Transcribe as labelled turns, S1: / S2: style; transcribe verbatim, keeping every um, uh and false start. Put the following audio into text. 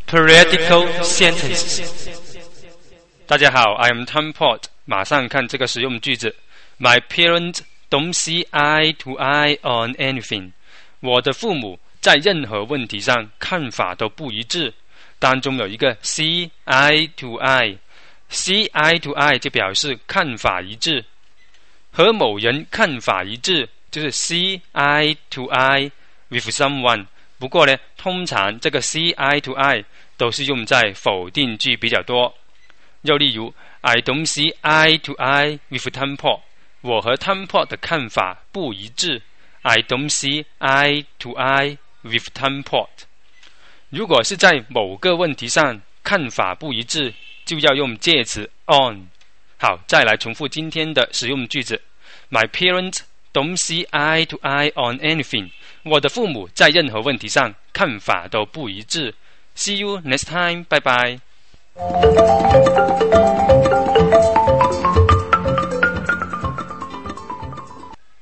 S1: Periodical sentences。大家好 ，I am Tom Port。马上看这个实用句子 ：My parents don't see eye to eye on anything。我的父母在任何问题上看法都不一致。当中有一个 see eye to eye，see eye to eye 就表示看法一致，和某人看法一致就是 see eye to eye with someone。不过呢，通常这个 see eye to eye 都是用在否定句比较多。又例如 I don't see eye to eye with Tom Port。我和 Tom Port 的看法不一致。I don't see eye to eye with Tom Port。如果是在某个问题上看法不一致，就要用介词 on。好，再来重复今天的实用句子 ：My parents don't see eye to eye on anything。我的父母在任何问题上看法都不一致。See you next time， 拜拜。